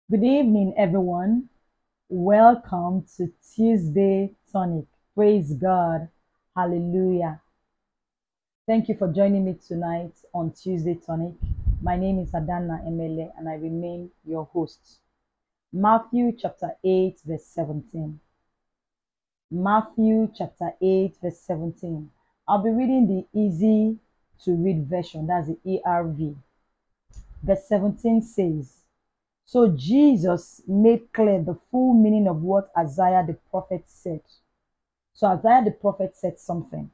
Good evening, everyone. Welcome to Tuesday Tonic. Praise God. Hallelujah. Thank you for joining me tonight on Tuesday Tonic. My name is Adana Emele and I remain your host. Matthew chapter 8, verse 17. Matthew chapter 8, verse 17. I'll be reading the easy to read version, that's the ERV. Verse 17 says, So Jesus made clear the full meaning of what Isaiah the prophet said. So Isaiah the prophet said something.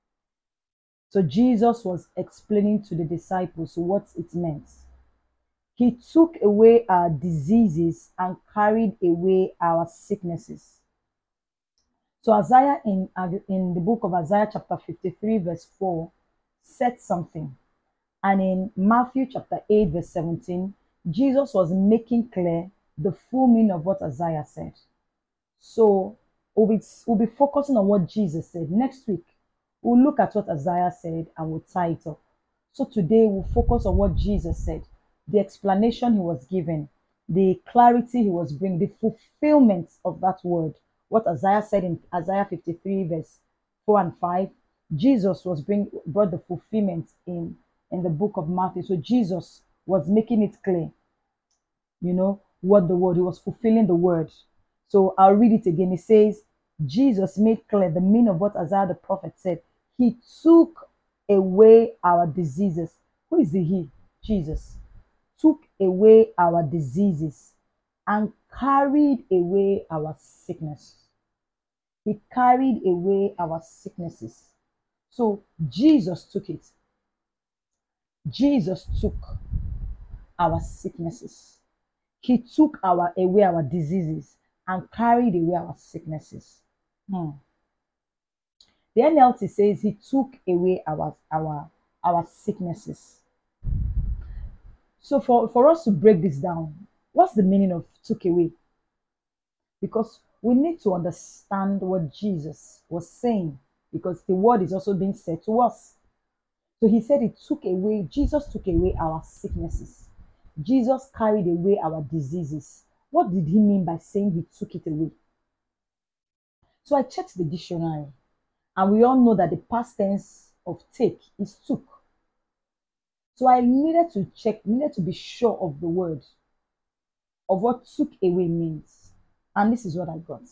So Jesus was explaining to the disciples what it meant. He took away our diseases and carried away our sicknesses. So Isaiah in the book of Isaiah chapter 53 verse 4 said something. And in Matthew chapter 8 verse 17, Jesus was making clear the full meaning of what Isaiah said. So we'll be focusing on what Jesus said. Next week, we'll look at what Isaiah said and we'll tie it up. So today we'll focus on what Jesus said, the explanation he was giving, the clarity he was bringing, the fulfillment of that word. What Isaiah said in Isaiah 53, verse 4 and 5, Jesus brought the fulfillment in the book of Matthew. So Jesus was making it clear, what the word, he was fulfilling the word. So I'll read it again. It says, Jesus made clear the meaning of what Isaiah the prophet said. He took away our diseases. Who is the he? Jesus. Took away our diseases and carried away our sickness. He carried away our sicknesses. So Jesus took it. Jesus took our sicknesses. He took away our diseases and carried away our sicknesses. Hmm. The NLT says he took away our sicknesses. So for us to break this down, what's the meaning of took away? Because we need to understand what Jesus was saying, because the word is also being said to us. So he said Jesus took away our sicknesses. Jesus carried away our diseases. What did he mean by saying he took it away? So I checked the dictionary, and we all know that the past tense of take is took. So I needed to be sure of the word, of what took away means. And this is what I got.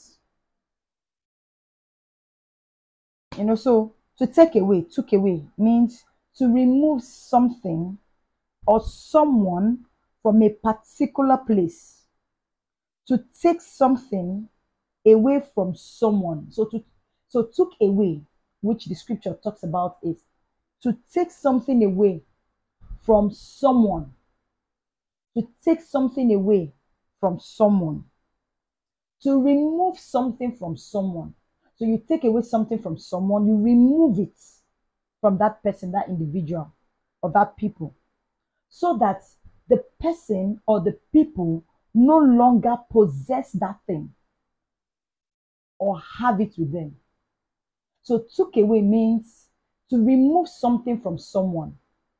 So to take away, took away means to remove something or someone from a particular place. To take something away from someone. So took away, which the scripture talks about, is to take something away from someone. To take something away from someone. To remove something from someone. So you take away something from someone, you remove it from that person, that individual, or that people, so that the person or the people no longer possess that thing or have it with them. So took away means to remove something from someone,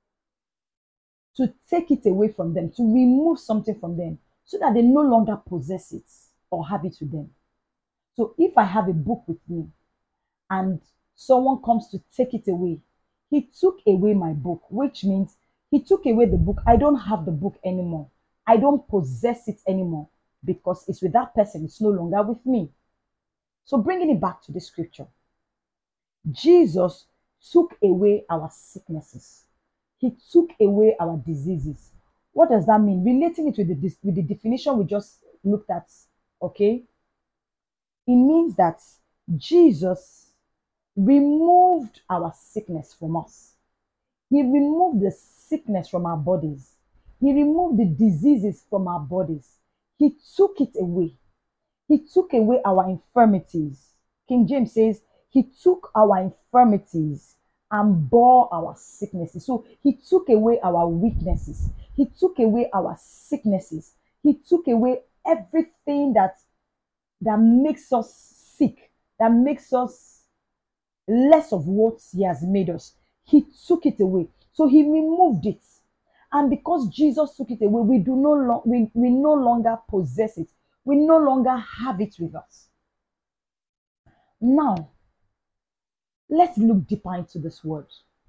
to take it away from them, to remove something from them so that they no longer possess it or have it with them. So if I have a book with me and someone comes to take it away, he took away my book, which means he took away the book. I don't have the book anymore. I don't possess it anymore because it's with that person. It's no longer with me. So bringing it back to the scripture, Jesus took away our sicknesses. He took away our diseases. What does that mean? Relating it with the definition we just looked at, okay? It means that Jesus removed our sickness from us. He removed the sickness from our bodies. He removed the diseases from our bodies. He took it away. He took away our infirmities. King James says, He took our infirmities and bore our sicknesses. So He took away our weaknesses. He took away our sicknesses. He took away everything that makes us sick, that makes us less of what He has made us. He took it away. So He removed it. And because Jesus took it away, we no longer possess it. We no longer have it with us. Now, let's look deeper into this word.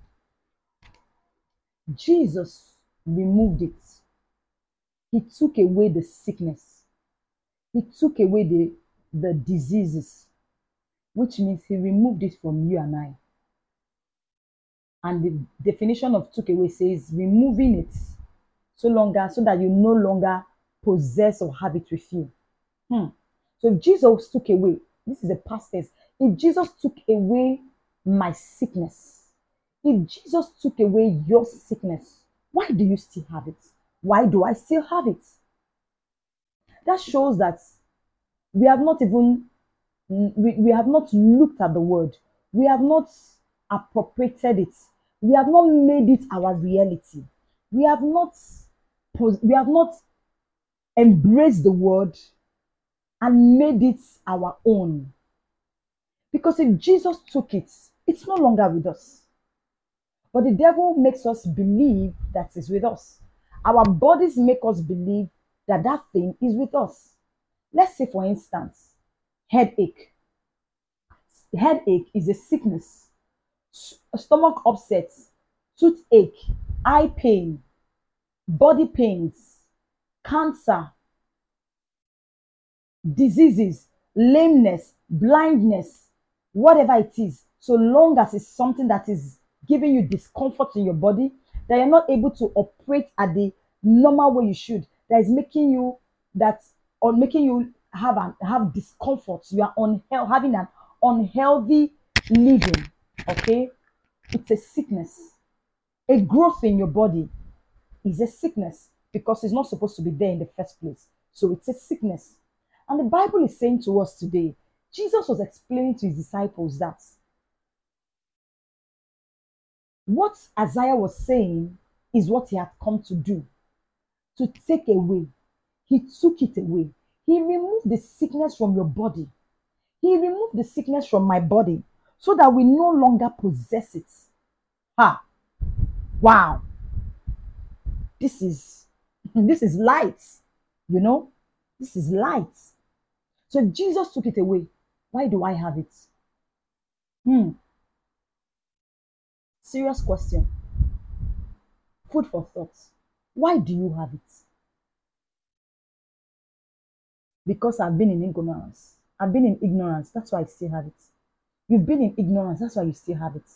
Jesus removed it. He took away the sickness. He took away the diseases, which means he removed it from you and I. And the definition of took away says removing it so that you no longer possess or have it with you. So if Jesus took away, this is a past tense. If Jesus took away my sickness, if Jesus took away your sickness, why do you still have it? Why do I still have it? That shows that we have not even we have not looked at the word. We have not appropriated it. We have not made it our reality. We have not we have not embraced the word and made it our own. Because if Jesus took it, it's no longer with us. But the devil makes us believe that it's with us. Our bodies make us believe that that thing is with us. Let's say, for instance, headache. Headache is a sickness, stomach upset, toothache, eye pain, body pains, cancer, diseases, lameness, blindness, whatever it is, so long as it's something that is giving you discomfort in your body, that you're not able to operate at the normal way you should, that is making you that or making you have discomfort. You are having an unhealthy living. Okay, it's a sickness. A growth in your body is a sickness because it's not supposed to be there in the first place. So it's a sickness. And the Bible is saying to us today, Jesus was explaining to his disciples that what Isaiah was saying is what he had come to do, to take away. He took it away. He removed the sickness from your body. He removed the sickness from my body so that we no longer possess it. Ha! Wow! This is this is light. You know, this is light. So if Jesus took it away, why do I have it? Serious question. Food for thought. Why do you have it? Because I've been in ignorance. I've been in ignorance. That's why I still have it. You've been in ignorance. That's why you still have it.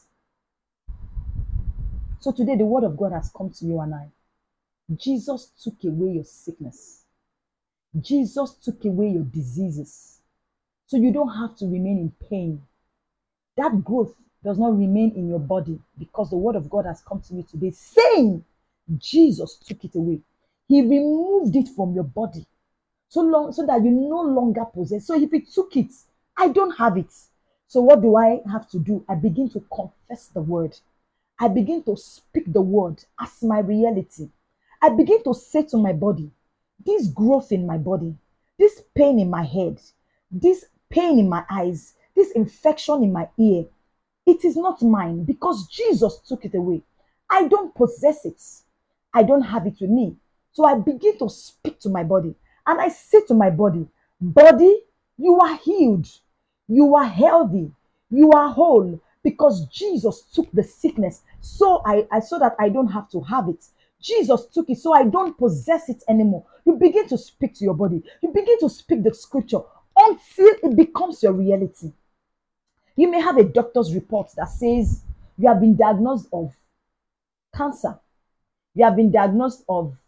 So today, the word of God has come to you and I. Jesus took away your sickness. Jesus took away your diseases. So you don't have to remain in pain. That growth does not remain in your body because the word of God has come to you today saying Jesus took it away. He removed it from your body so that you no longer possess. So if he took it, I don't have it. So what do I have to do? I begin to confess the word. I begin to speak the word as my reality. I begin to say to my body, this growth in my body, this pain in my head, this pain in my eyes, this infection in my ear, it is not mine because Jesus took it away. I don't possess it. I don't have it with me. So I begin to speak to my body and I say to my body, body, you are healed. You are healthy. You are whole because Jesus took the sickness so that I don't have to have it. Jesus took it so I don't possess it anymore. You begin to speak to your body. You begin to speak the scripture until it becomes your reality. You may have a doctor's report that says you have been diagnosed of cancer. You have been diagnosed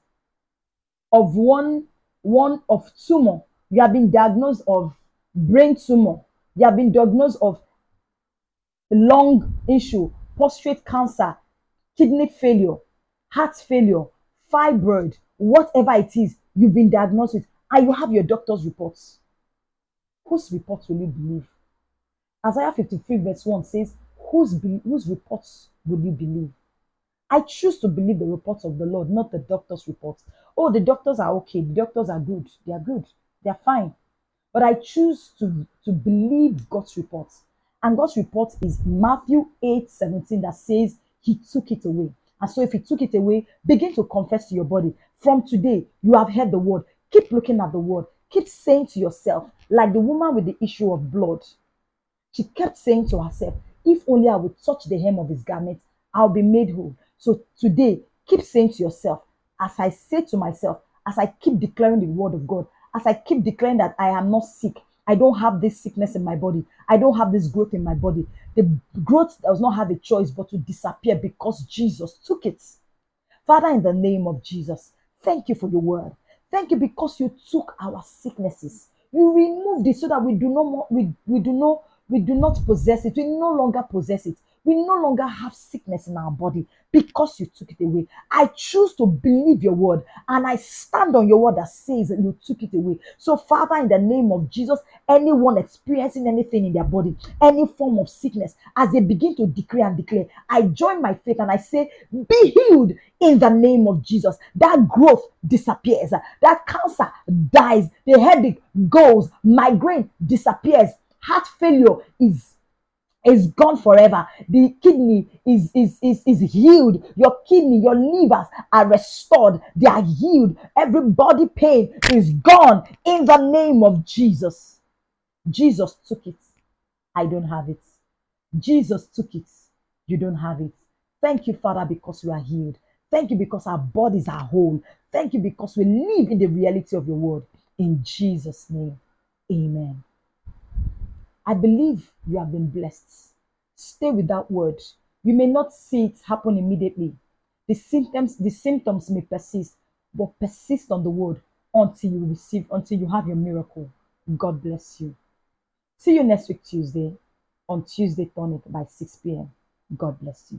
of one of tumor. You have been diagnosed of brain tumor. You have been diagnosed of lung issue, prostate cancer, kidney failure, heart failure, fibroid, whatever it is you've been diagnosed with, and you have your doctor's reports. Whose reports will you believe? Isaiah 53 verse 1 says, whose reports will you believe? I choose to believe the reports of the Lord, not the doctor's reports. Oh, the doctors are okay. The doctors are good. They are good. They are fine. But I choose to believe God's reports. And God's report is Matthew 8:17 that says he took it away. And so if he took it away, begin to confess to your body. From today, you have heard the word. Keep looking at the word. Keep saying to yourself, like the woman with the issue of blood. She kept saying to herself, if only I would touch the hem of his garment, I'll be made whole. So today, keep saying to yourself, as I say to myself, as I keep declaring the word of God, as I keep declaring that I am not sick, I don't have this sickness in my body, I don't have this growth in my body. The growth does not have a choice but to disappear because Jesus took it. Father, in the name of Jesus, thank you for your word. Thank you because you took our sicknesses. You removed it so that we do not we do not possess it. We no longer possess it. We no longer have sickness in our body because you took it away. I choose to believe your word and I stand on your word that says that you took it away. So, Father, in the name of Jesus, anyone experiencing anything in their body, any form of sickness, as they begin to decree and declare, I join my faith and I say, be healed in the name of Jesus. That growth disappears, that cancer dies, the headache goes, migraine disappears, heart failure is gone forever. The kidney is healed. Your kidney, your livers are restored. They are healed. Every body pain is gone in the name of Jesus. Jesus took it. I don't have it. Jesus took it. You don't have it. Thank you, Father, because we are healed. Thank you because our bodies are whole. Thank you because we live in the reality of your word. In Jesus' name, amen. I believe you have been blessed. Stay with that word. You may not see it happen immediately. The symptoms may persist, but persist on the word until you have your miracle. God bless you. See you next week, Tuesday, on Tuesday Tonic by 6 p.m. God bless you.